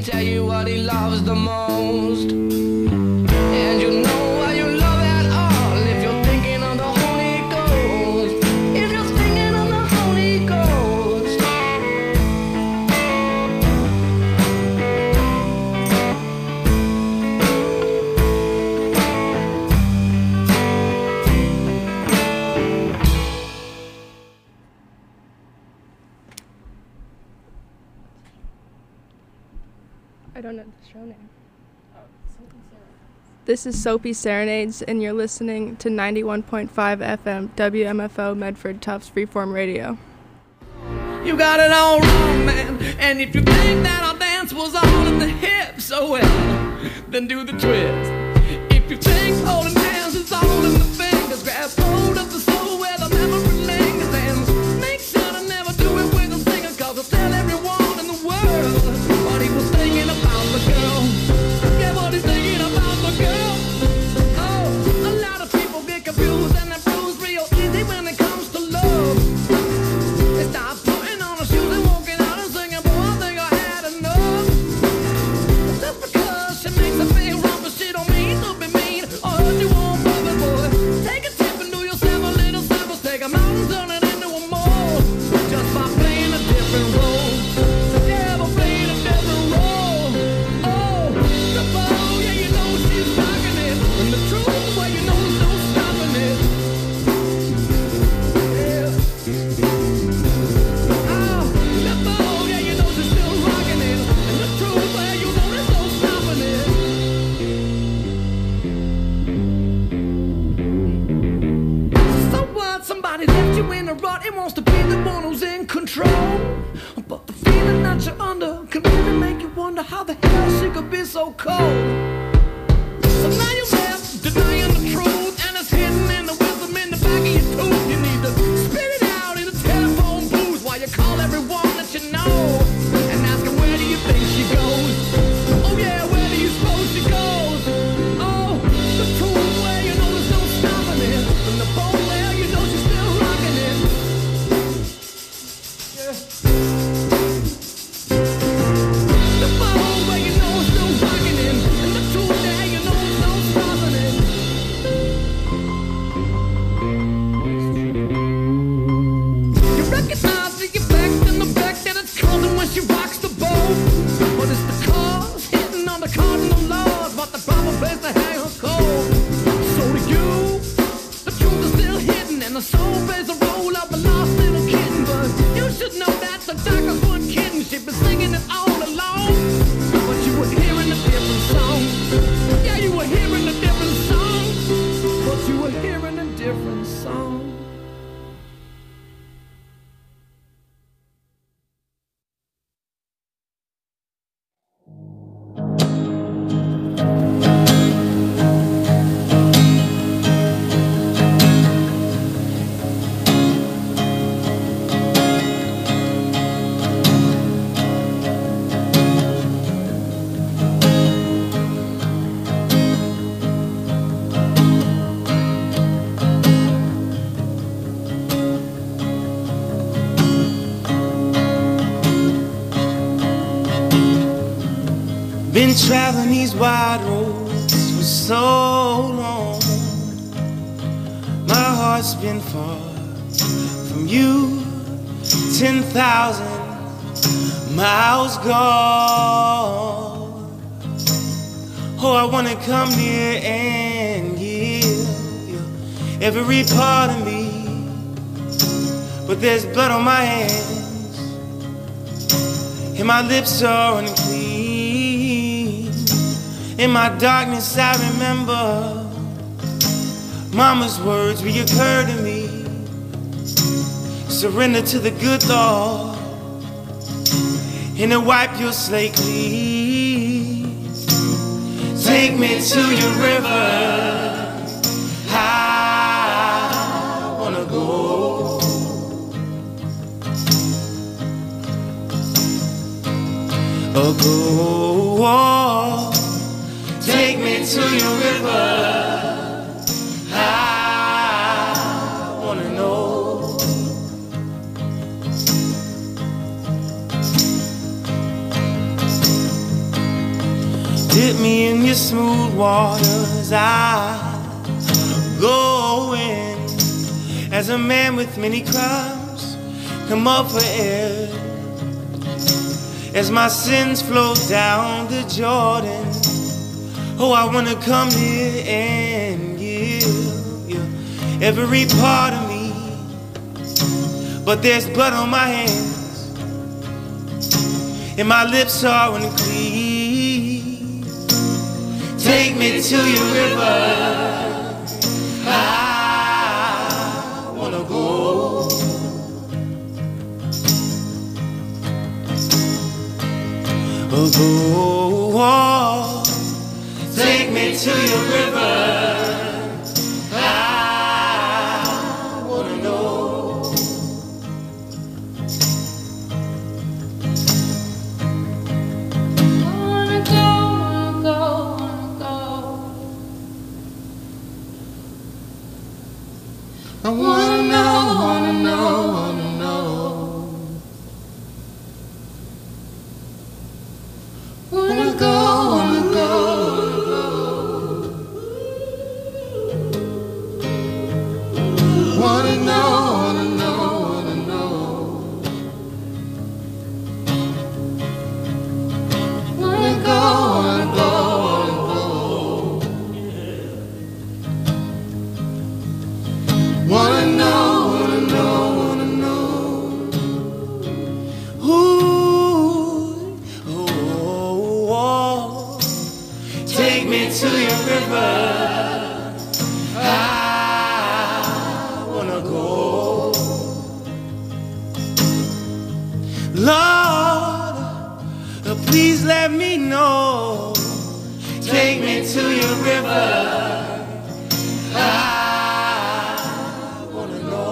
tell you what he loves the most. And you know why you love at all if you're thinking of the Holy Ghost. If you're thinking of the Holy Ghost. I don't know the show name. This is Soapy Serenades, and you're listening to 91.5 FM WMFO Medford Tufts Freeform Radio. You got it all wrong, man. And if you think that our dance was all in the hips, oh well, then do the twist. If you think holding hands is all in the fingers, grab hold of the soul where the memory lingers, and make sure to never do it with a singer, cause it'll tell everyone in the world what he was thinking about the girl. Yeah, what he's thinking about the girl. Oh, a lot of people get confused and they're bruised real easy when it comes to love. They start putting on their shoes and walking out and singing, boy, I think I had enough. Just because she makes a big rump, but she don't mean to be mean or hurt you on purpose, boy. Take a tip and do yourself a little service. Take a mountain, turn it into a mole, just by playing a different role. Yeah, by playing a different role. Oh, the ball, yeah, you know she's rocking it. And the truth, well, you know there's no stopping it. Yeah. Oh, the ball, yeah, you know she's still rocking it. And the truth, well, you know there's no stopping it. So what? Somebody left you in a rut and wants to be the one who's in control. But the feeling that you're under can really make you wonder how the hell she could be so cold. So now you're left denying the truth, and it's hidden in the wisdom in the back of your tooth. You need to spit it out in a telephone booth while you call everyone that you know and ask her, where do you think she goes? Oh yeah, where do you suppose she goes? Oh, the truth, where you know there's no stopping it. And the bone, where you know she's still rocking it. Yeah. The bone, where you know it's still rocking it. And the truth, there you know there's no stopping it. You recognize the effect and the effect that it's causing when she rocks the boat. But it's the cause hitting on the cardinal laws, but the proper place to hang her cold. So to you, the truth is still hidden, and the soul plays a role of a lost little kitten. But you should know that the doctors weren't kidding. She'd been singing it all along, but you were hearing a different song. Yeah, you were hearing a different song, but you were hearing a different song. Been traveling these wide roads for so long. My heart's been far from you, 10,000 miles gone. Oh, I wanna come near and give you every part of me, but there's blood on my hands and my lips are unclean. In my darkness I remember Mama's words reoccur to me. Surrender to the good Lord and to wipe your slate clean. Take me to your river, I wanna go. Oh, go. Take me to your river, I wanna know. Dip me in your smooth waters, I go in. As a man with many crimes, come up for air. As my sins flow down the Jordan, oh, I wanna come here and give you every part of me. But there's blood on my hands, and my lips are unclean. Take me to your river, I wanna go. Oh, take me to your river, I wanna know. Wanna go, wanna go, wanna go. I wanna know, wanna know, wanna know. Wanna go, wanna go, wanna know, wanna know, wanna know. Wanna go, wanna go, wanna know, wanna know, wanna know. Ooh, oh, take me to your river, I wanna go. Lord, please let me know. Take me to your river, I wanna know.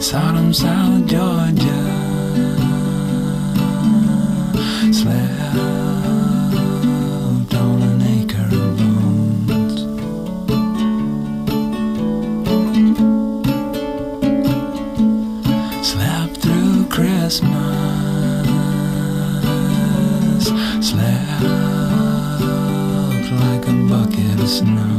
Sodom, South Georgia, slept on an acre of bones. Slept through Christmas, slept like a bucket of snow.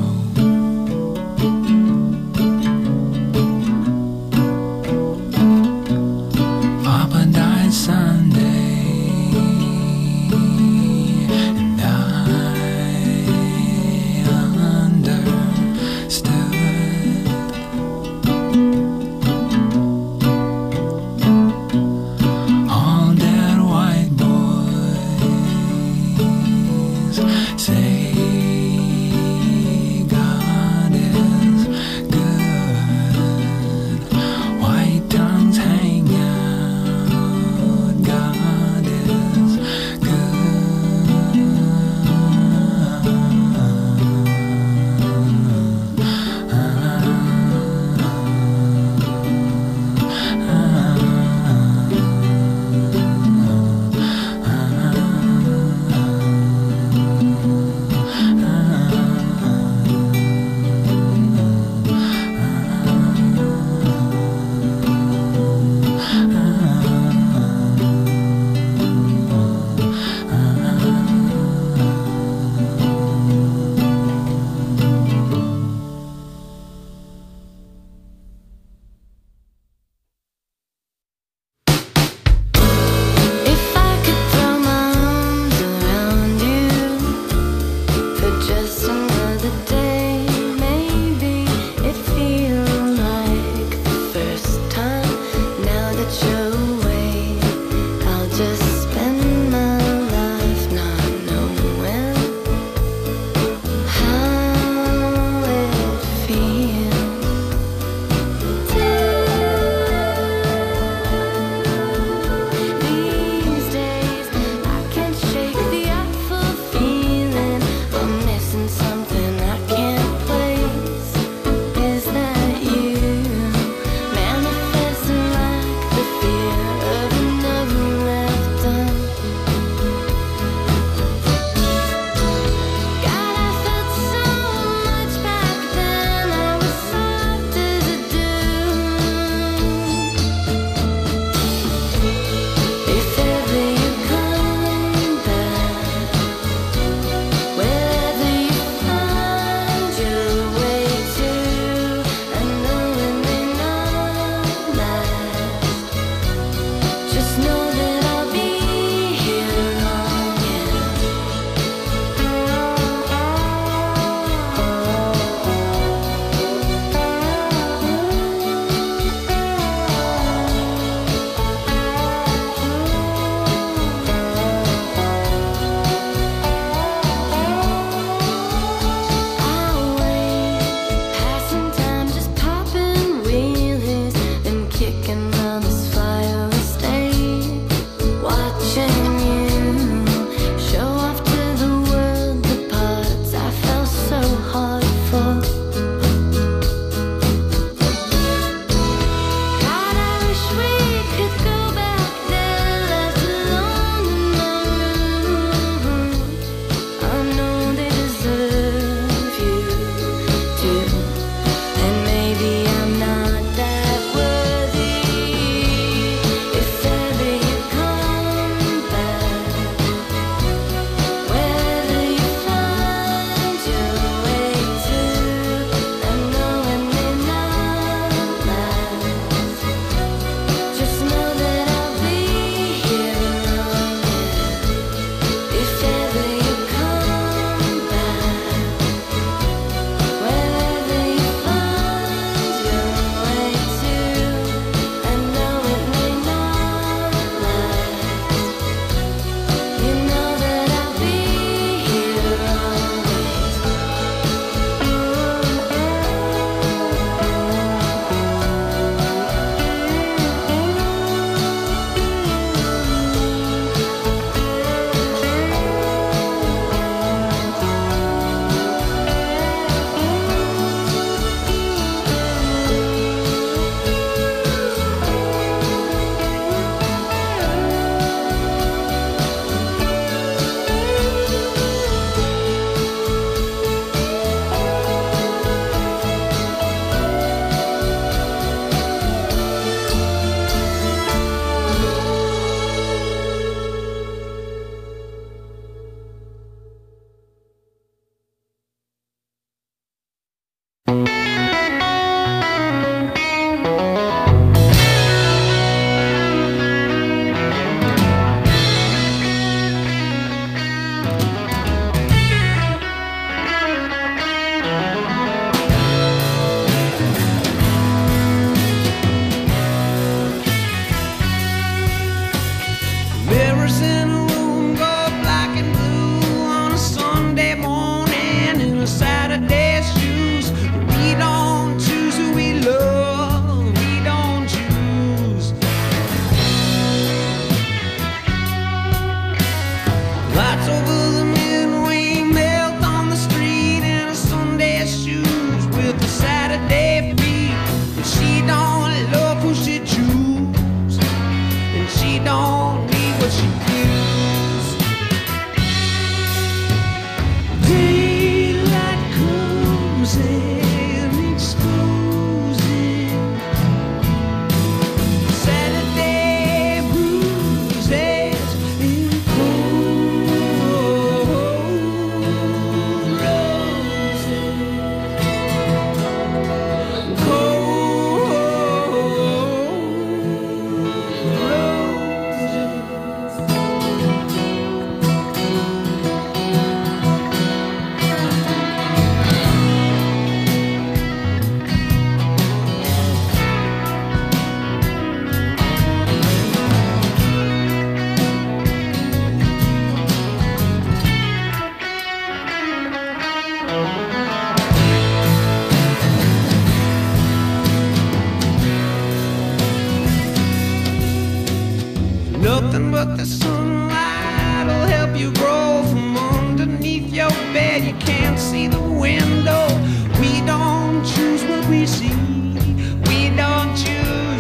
Nothing but the sunlight will help you grow. From underneath your bed you can't see the window. We don't choose what we see. We don't choose.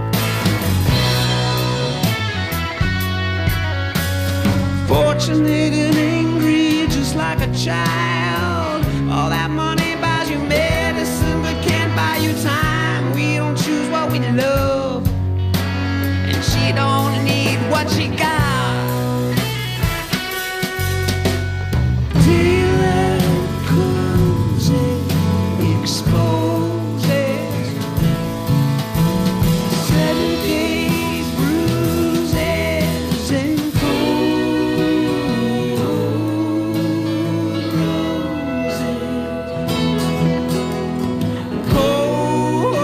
Fortunate and angry just like a child. All that money buys you medicine but can't buy you time. We don't choose what we love, and she don't need what she got. Daylight comes and exposes 7 days bruises and cold roses. Cold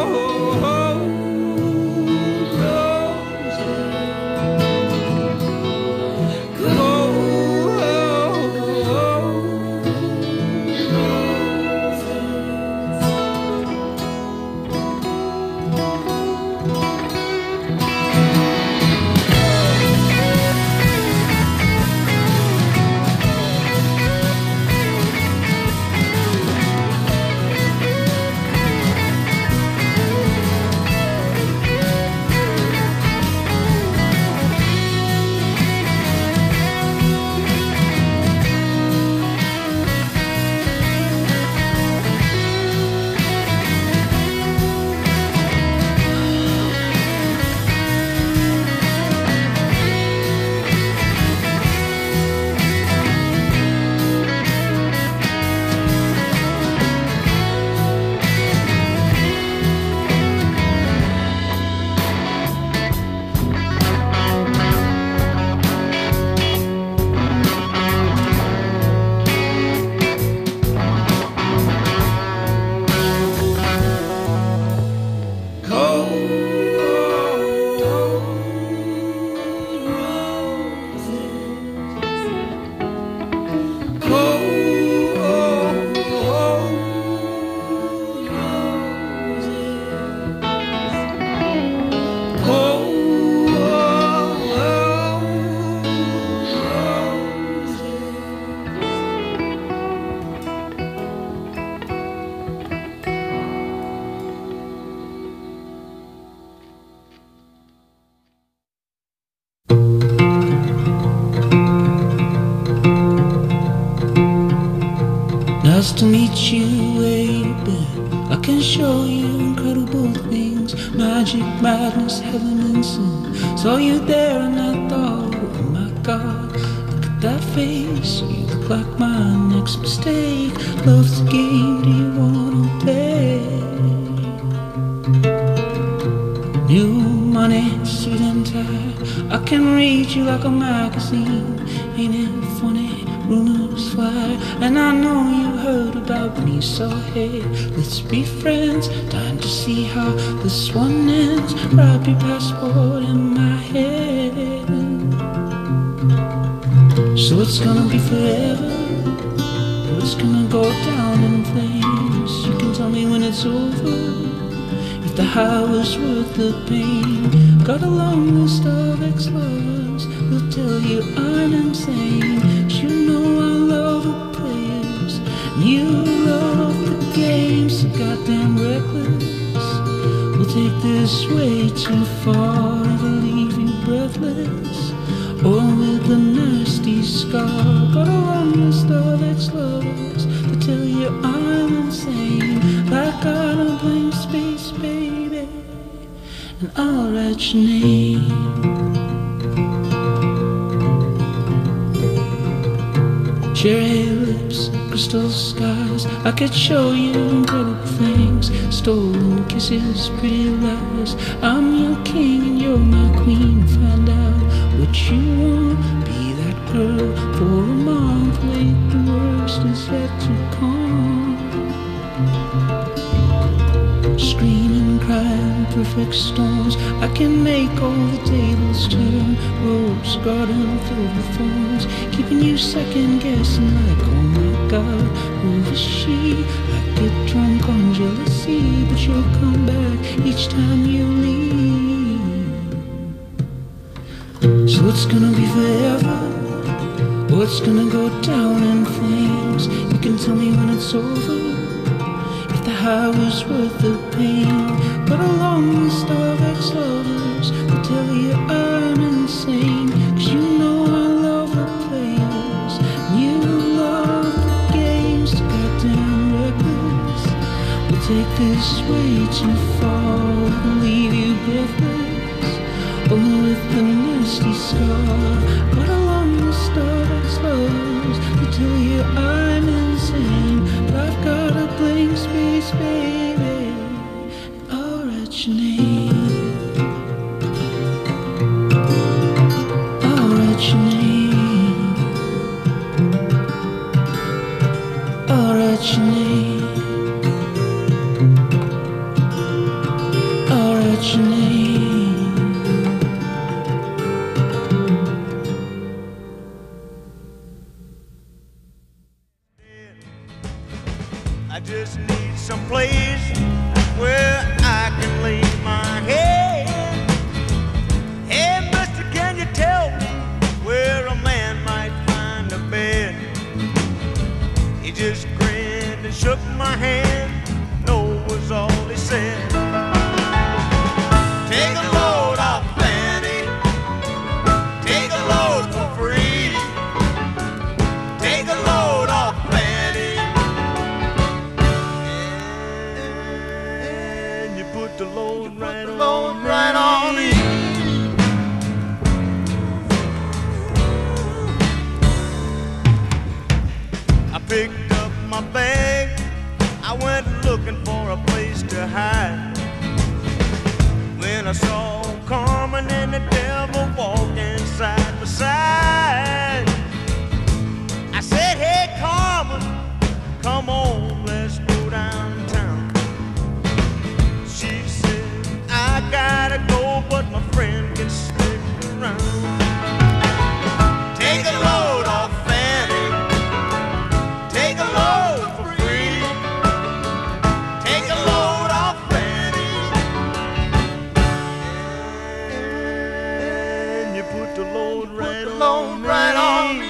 Nice to meet you, baby. I can show you incredible things. Magic, madness, heaven and sin. Saw you there and I thought, oh my God, look at that face. You look like my next mistake. Love's the game, do you wanna play? New money, suit and tie. I can read you like a magazine. Ain't it funny? Rumors fly, and I know you heard about me. So hey, let's be friends. Time to see how this one ends. Wrap your passport in my head. So it's gonna be forever, or it's gonna go down in flames. You can tell me when it's over, if the high was worth the pain. Got a long list of ex-lovers who'll tell you I'm insane. You know I love the players, you love the game. So goddamn reckless, we'll take this way too far. It'll leave you breathless, or with a nasty scar. Got a long list of ex-lovers to tell you I'm insane. Like I don't blame space, baby, and I'll write your name. Cherry lips, crystal skies. I could show you incredible things. Stolen kisses, pretty lies. I'm your king and you're my queen. Find out what you want. Be that girl for a month. Wait, the worst is yet to come. Screaming, crying, perfect storms. I can make all the tables turn. Rose garden filled with thorns, keeping you second guessing like, oh my God, who is she? I get drunk on jealousy, but you'll come back each time you leave. What's gonna be forever? What's gonna go down in flames? You can tell me when it's over, if the high was worth the pain. But a long list of ex-lovers will tell you I'm insane. 'Cause you know I love the players, and you love the games. Too goddamn reckless. We'll take this way too far and leave you breathless, or with a nasty scar. But a long list of ex-lovers will tell you I'm insane. But I've got a blank space, baby, and I'll write your name. I'll write your name. I'll write your name. I'll write your name. I just need some place where I can lay my head. Hey, mister, can you tell me where a man might find a bed? He just grinned and shook my hand. No was all he said. Take a load off Fanny. Take a load for free. Take a load off Fanny. And you put the load right on me. I picked up my bag. I went looking for a place to hide. When I saw Carmen and the devil walking side by side, I said, hey Carmen, come on, let's go downtown. She said, I gotta go, but my friend can stick around. Take a load off Fanny. Take a load for free. Take a load off Fanny. And you put the load right on me.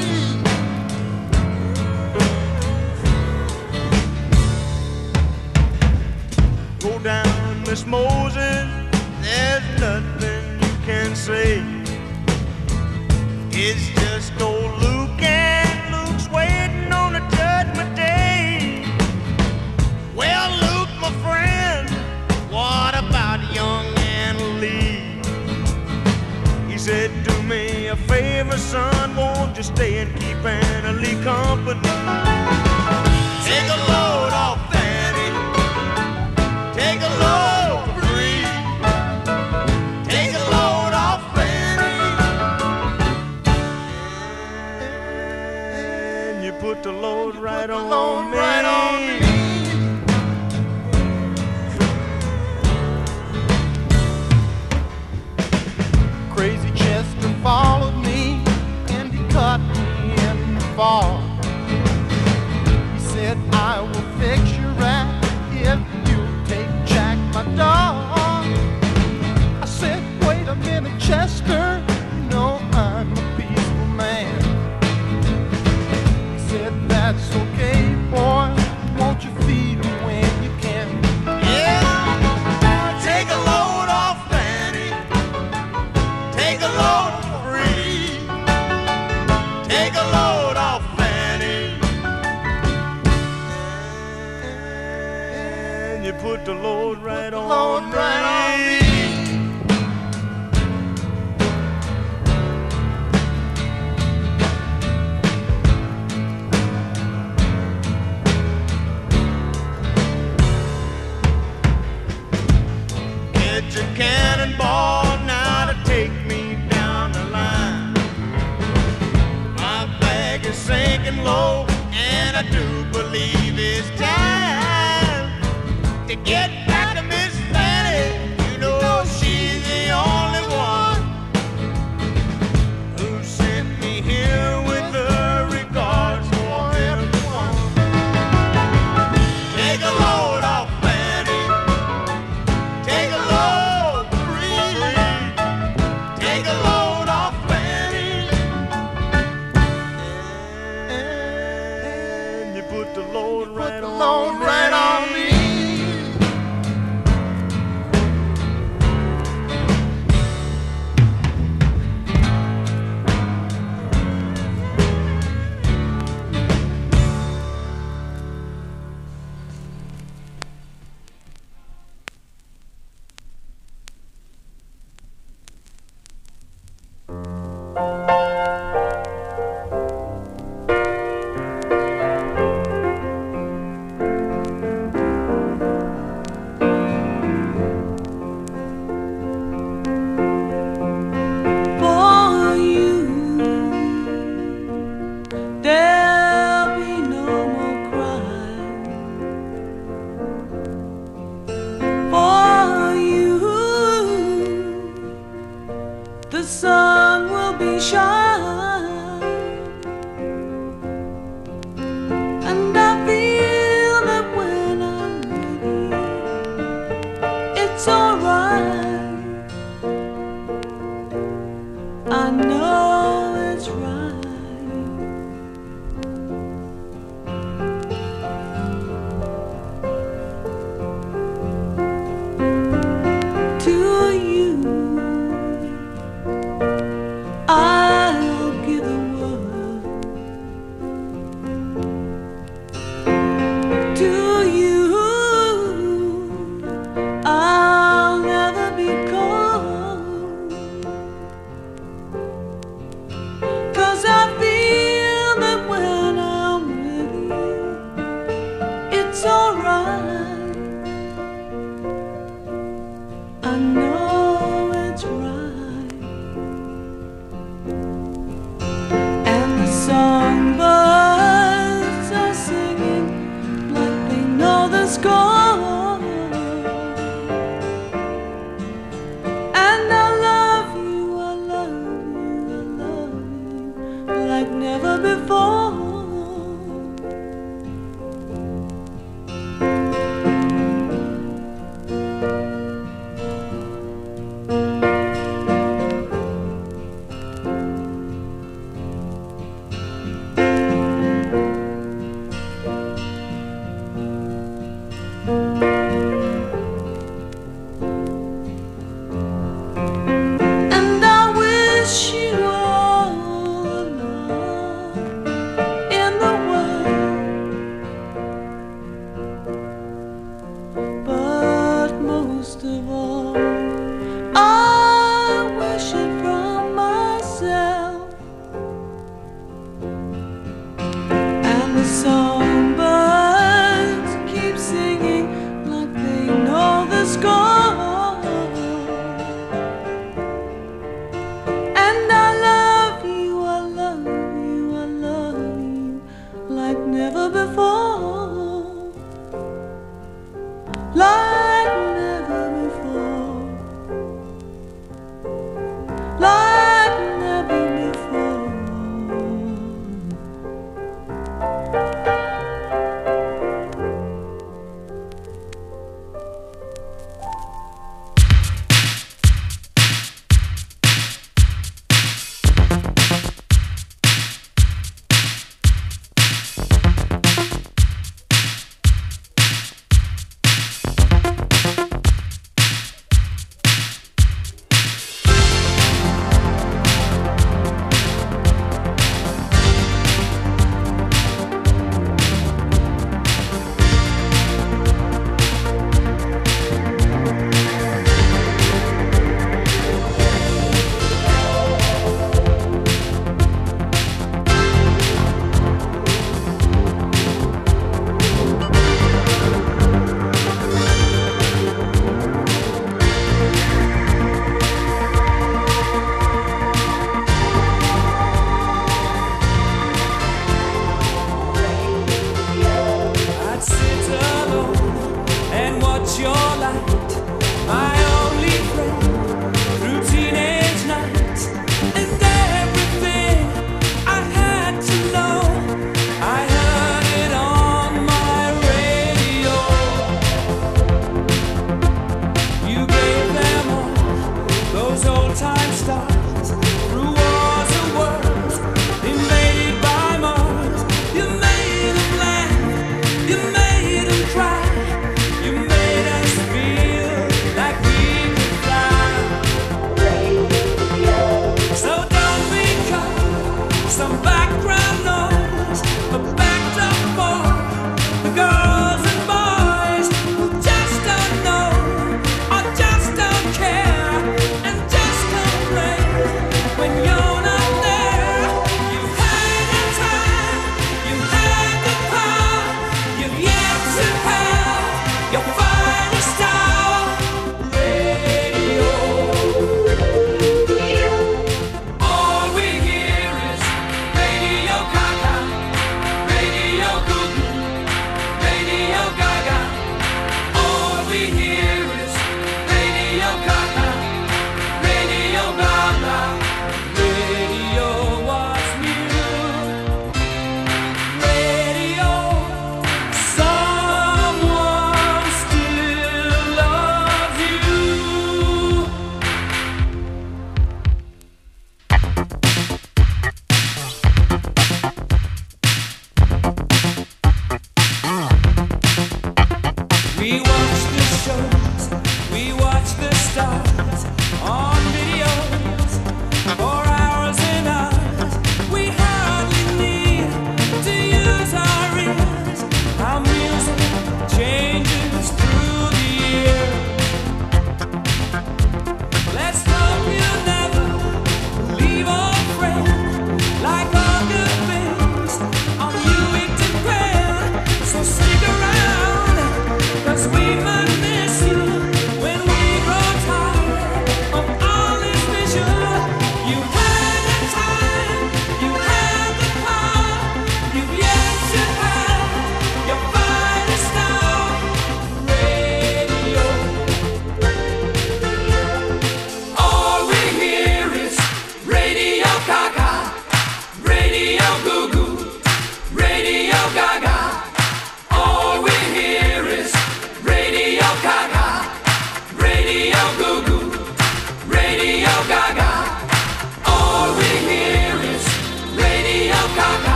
Go down, Miss Moses, there's nothing you can say. It's just old Luke, and Luke's waiting on a judgment day. Well, Luke, my friend, what about young Anna Lee? He said, do me a favor, son, won't you stay and keep Anna Lee company? Take a load off Fanny. Take a load for free. Take a load off Fanny. And you put the load right on me. Crazy Chester followed me and he caught me in the fall. He said, I will fix you right if you take Jack, my dog. I said, wait a minute, Chester, you know I'm a peaceful man. He said, that's okay, boy, won't you feed him when you can? Yeah, take a load off Fanny. Take a load for free. Take a load off Fanny. And you put the load right on me. Get your cannonball now to take me down the line. My bag is sinking low, and I do believe it's time to get back to Miss Fanny. You know she's the only one who sent me here with her regards for everyone. Take a load off Fanny. Take a load free. Take a load off Fanny. sun will be shining, and I feel that when I'm ready, it's alright. I know it's right. To you, I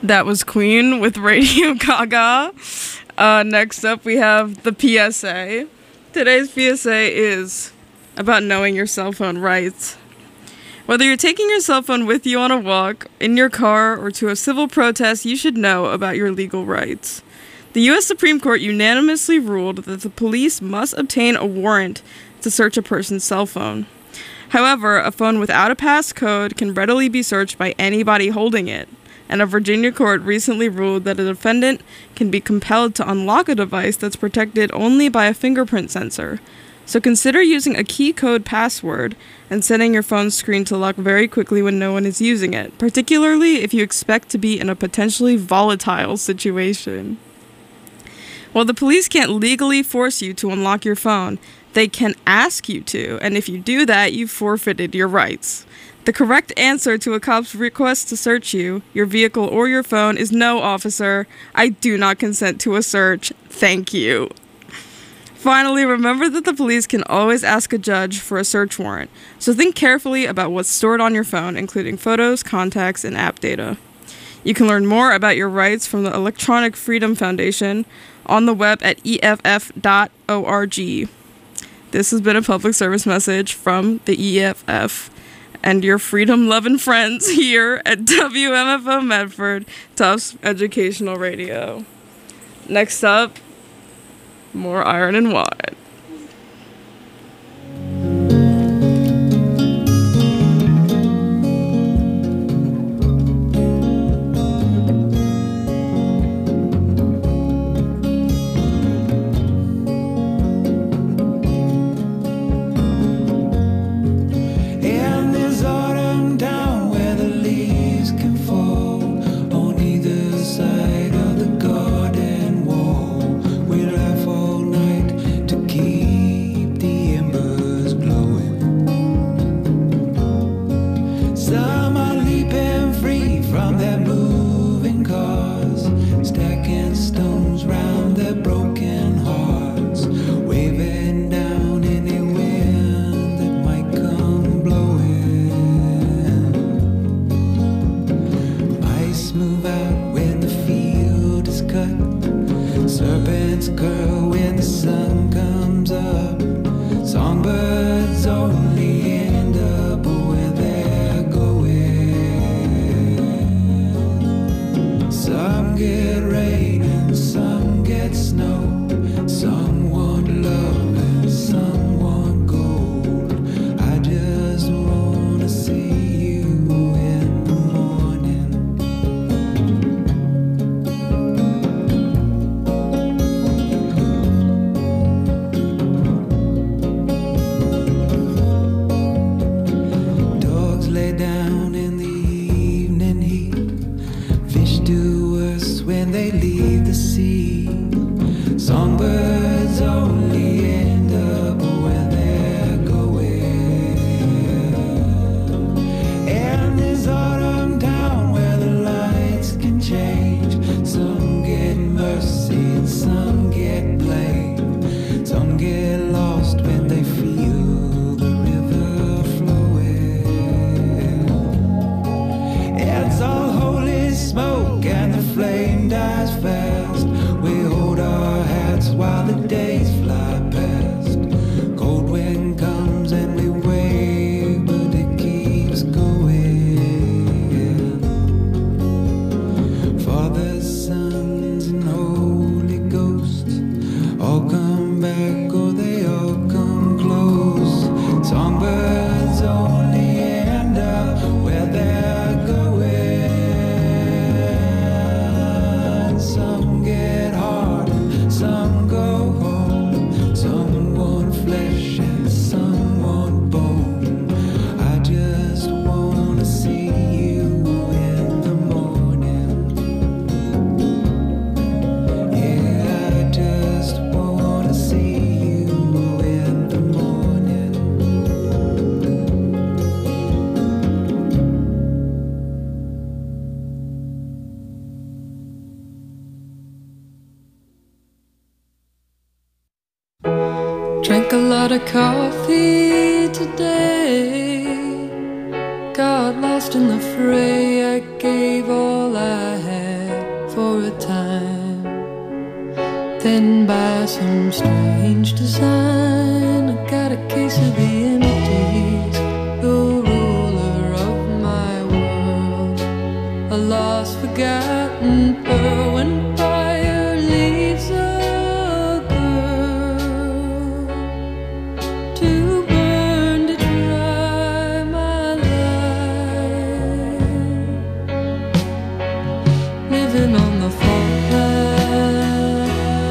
That was Queen with Radio Gaga. Next up, we have the PSA. Today's PSA is about knowing your cell phone rights. Whether you're taking your cell phone with you on a walk, in your car, or to a civil protest, you should know about your legal rights. The U.S. Supreme Court unanimously ruled that the police must obtain a warrant to search a person's cell phone. However, a phone without a passcode can readily be searched by anybody holding it. And a Virginia court recently ruled that a defendant can be compelled to unlock a device that's protected only by a fingerprint sensor. So consider using a key code password and setting your phone's screen to lock very quickly when no one is using it, particularly if you expect to be in a potentially volatile situation. While the police can't legally force you to unlock your phone, they can ask you to, and if you do that, you've forfeited your rights. The correct answer to a cop's request to search you, your vehicle, or your phone is no, officer. I do not consent to a search. Thank you. Finally, remember that the police can always ask a judge for a search warrant, so think carefully about what's stored on your phone, including photos, contacts, and app data. You can learn more about your rights from the Electronic Freedom Foundation on the web at EFF.org. This has been a public service message from the EFF and your freedom-loving friends here at WMFO Medford, Tufts Educational Radio. Next up, more Iron and Wine. Drank a lot of coffee today. Got lost in the fray. I gave all I had. a time. Then by some strange design, I got a case of the empties, the ruler of my world, a lost, forgotten pearl. When fire leaves a girl to burn to dry my life, living on the fault line.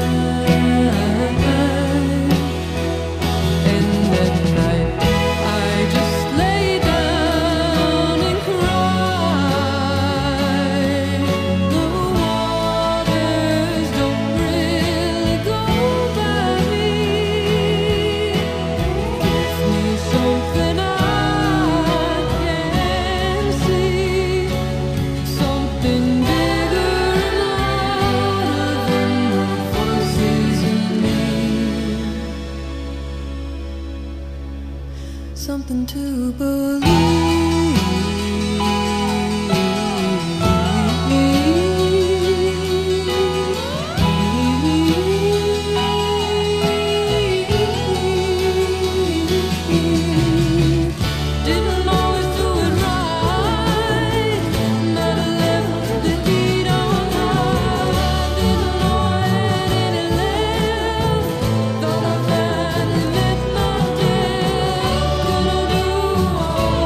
And at night I just lay down and cry. The waters don't really go by me. Give me something I can see, something bigger and louder than the voices in me, something to believe. Didn't always do it right, but I left the heat on high. Didn't know I had any left, thought I finally met my death. Gonna do all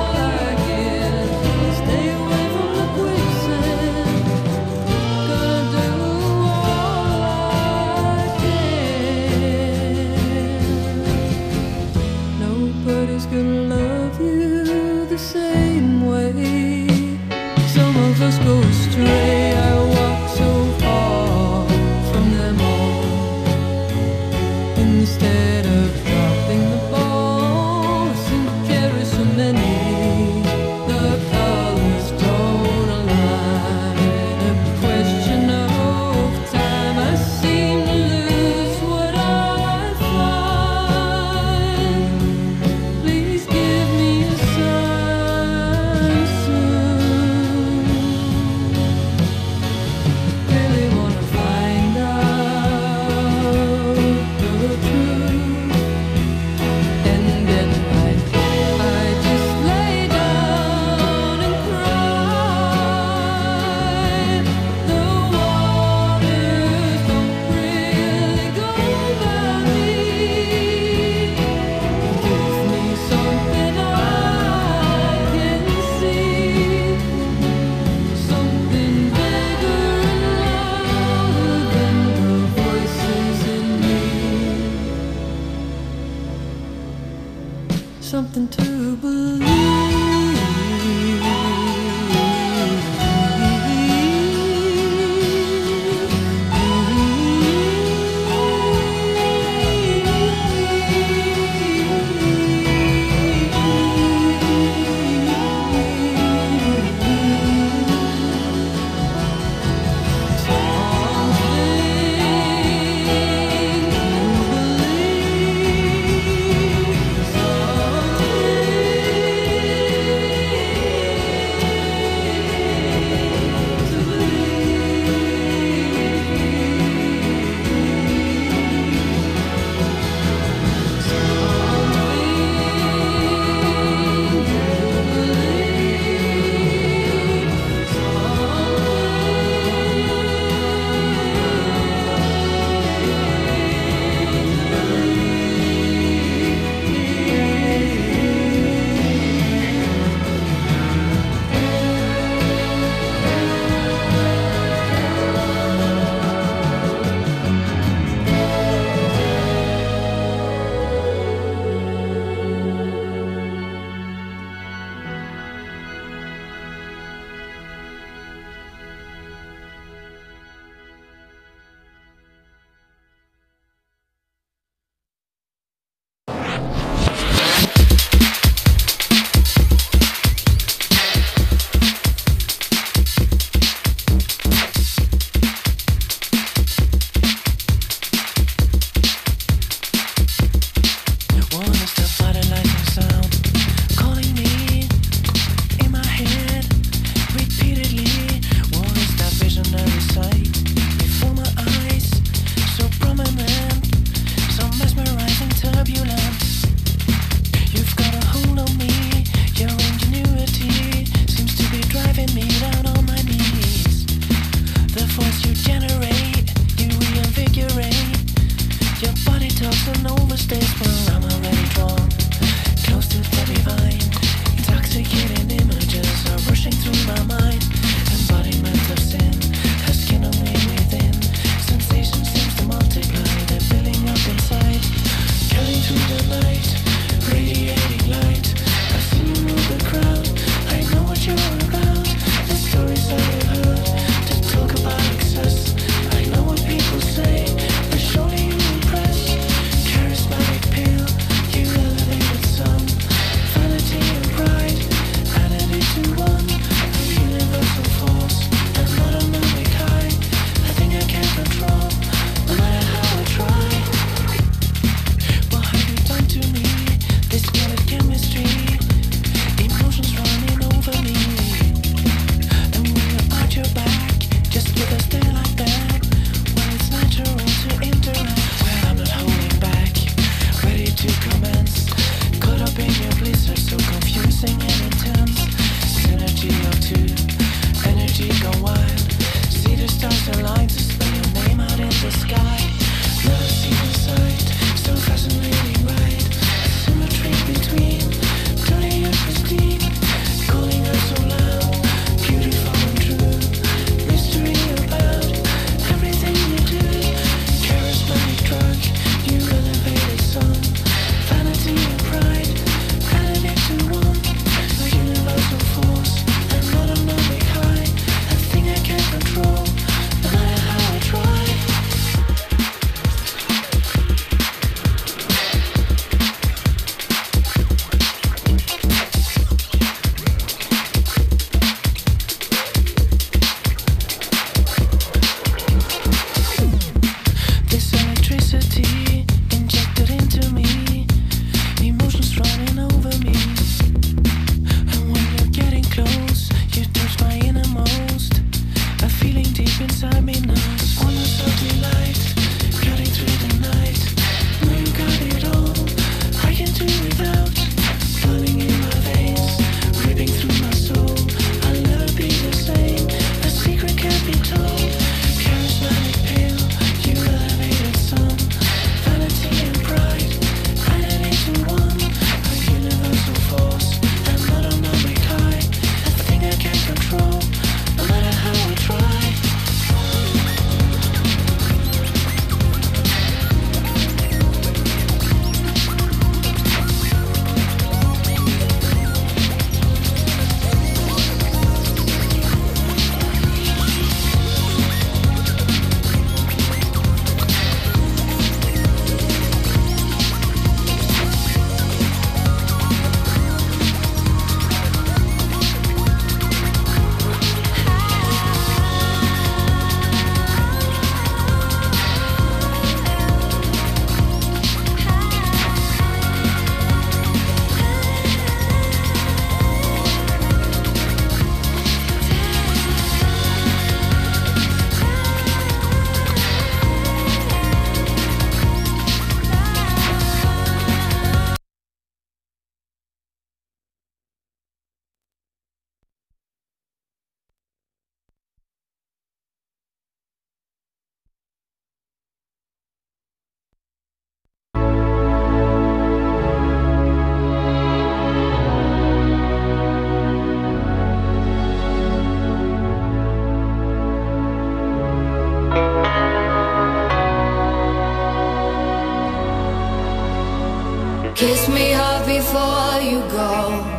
Kiss me hard before you go.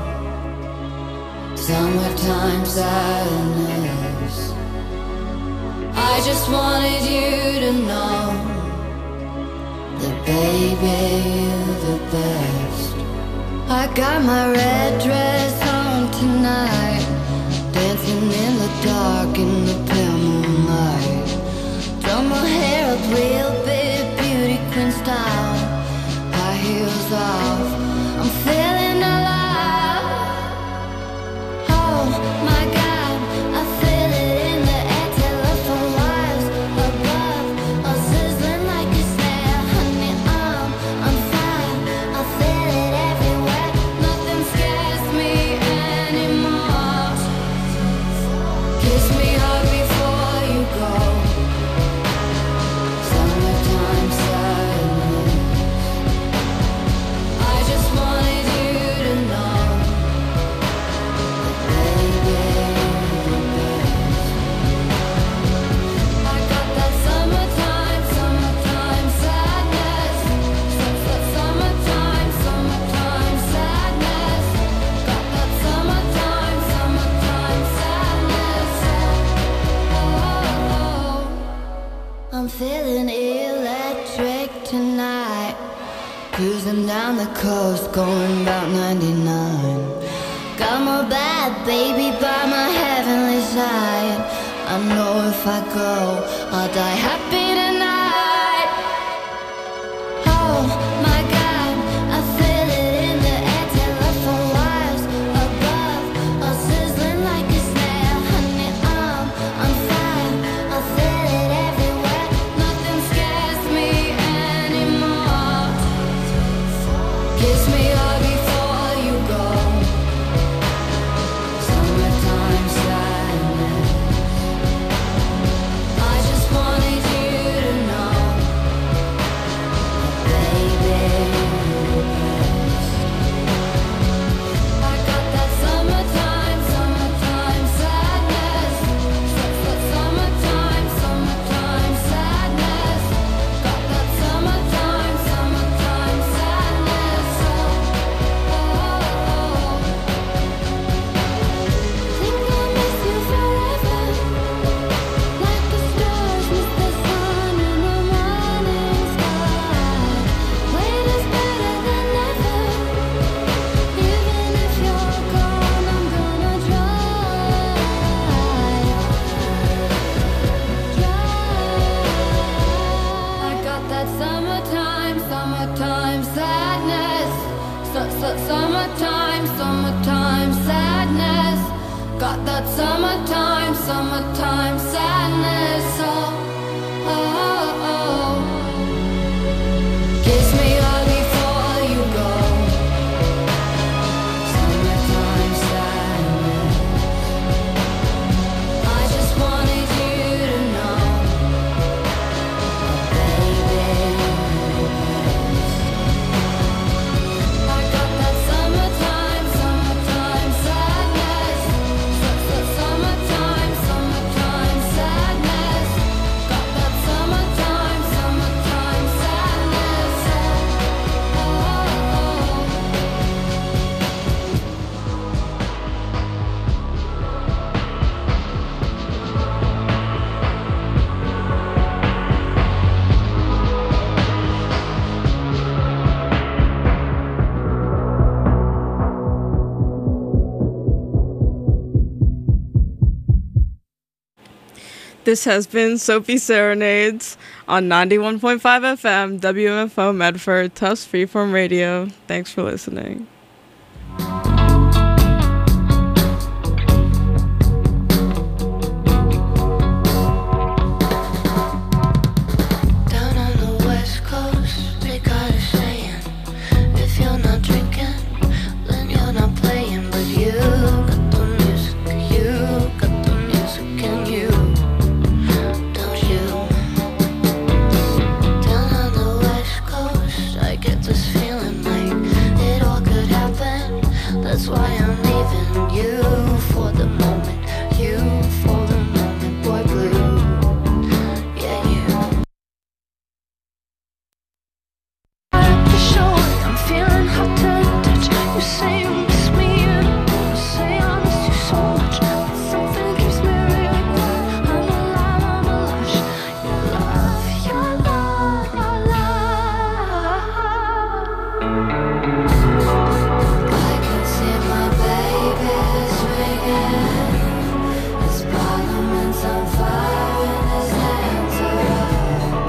Summertime sadness. I just wanted you to know that baby, you're the best. I got my red dress on tonight, dancing in the dark in the pale moonlight. Drum my hair up real big, beauty queen style. High heels off, I'm feeling alive. Oh my God, I feel it in the air. Telephone wires above, all sizzling like a snare. Honey, I'm fine, I feel it everywhere. Nothing scares me anymore. Kiss me hard before you go. Summertime sadness. I just wanted you to know that baby, you're the best. I got that summertime, summertime sadness. Summertime, summertime sadness. Got that summertime, summertime sadness. Oh, I'm feeling electric tonight. Cruising down the coast, going about 99. Got my bad baby by my heavenly side. I know if I go, I'll die happy tonight. Oh my God, I feel it in the air. Telephone wires above, all sizzling like a snare. Honey, I'm fine, I feel it everywhere. Nothing scares me anymore. Kiss me hard before you go. Summertime sadness. I just wanted you to know that baby, you're the best. I got that summertime, summertime sadness. Summertime, summertime sadness. Got that summertime, summertime sadness. Think I'll miss you forever, like the stars miss the sun in the morning sky. Wait is better than never. Even if you're gone, I'm gonna try. I got that summertime, summertime sadness. Summertime, summertime sadness. Got that summertime, summertime sadness. Oh. Kiss me hard before you go. Summertime sadness. I just wanted you to know that baby, you're the best. I got that summertime, summertime sadness. Summertime, summertime sadness. Got that summertime, summertime sadness. Oh. This has been Soapy Serenades on 91.5 FM, WMFO Medford, Tufts Freeform Radio. Thanks for listening.